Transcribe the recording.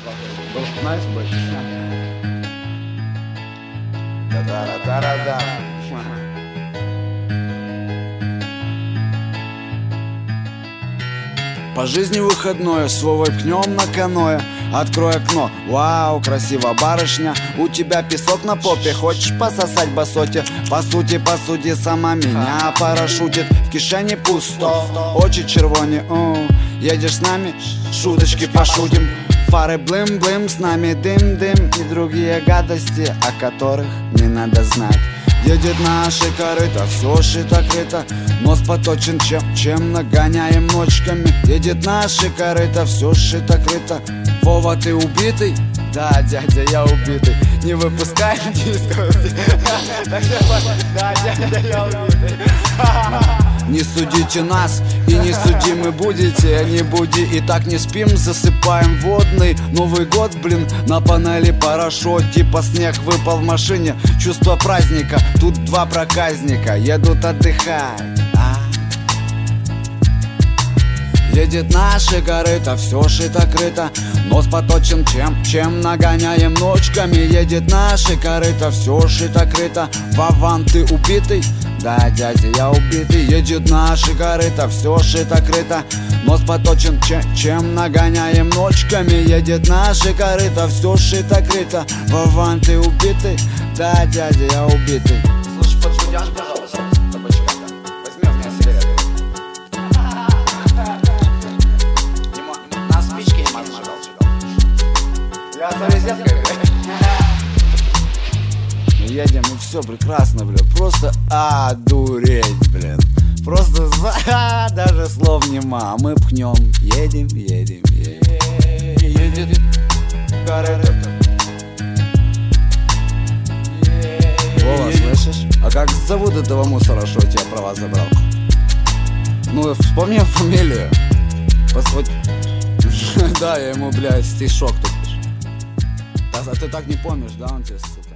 Знаешь, бэк? Та-да-да-да-да. По жизни выходное, слово пнем на каное. Открой окно, вау, красиво, барышня. У тебя песок на попе, хочешь пососать басоте? По сути, сама меня парашютит. В кишени пусто, очи червоні. Едешь с нами, шуточки пошутим. Фары блым-блым, с нами дым-дым. И другие гадости, о которых не надо знать. Едет наши корыто, все шито-крыто. Нос поточен, чем нагоняем ночками. Едет наши корыто, все шито-крыто. Вова, ты убитый? Да, дядя, я убитый. Не выпускай дисков. Да, дядя, я убитый. Не судите нас и не судимы будете. Не буди, и так не спим, засыпаем водный. Новый год, блин, на панели парашют. Типа снег выпал в машине. Чувство праздника, тут два проказника едут отдыхать. Едет наши корыто, все шито-крыто. Нос поточен, чем нагоняем ночками. Едет наши корыто, все шито-крыто. Вован, ты убитый? Да, дядя, я убитый. Едет наши корыто, все шито-крыто. Нос поточен, чем нагоняем ночками. Едет наши корыто, все шито-крыто. Вован, ты убитый? Да, дядя, я убитый. Слушай, подшутяшь, пожалуйста, табачка. Возьми у меня сигареты. На спичке не мазал. Я за розеткой. Едем, и все прекрасно, блин. Просто одуреть, блин. Просто даже слов нема. Мы пхнем, едем. Едет корыто. Вова, слышишь? А как зовут этого мусора, что у тебя права забрал? Ну, вспомни фамилию. Посмотри. Да, я ему, блядь, стишок тут пишу. А ты так не помнишь, да, он тебе, сука?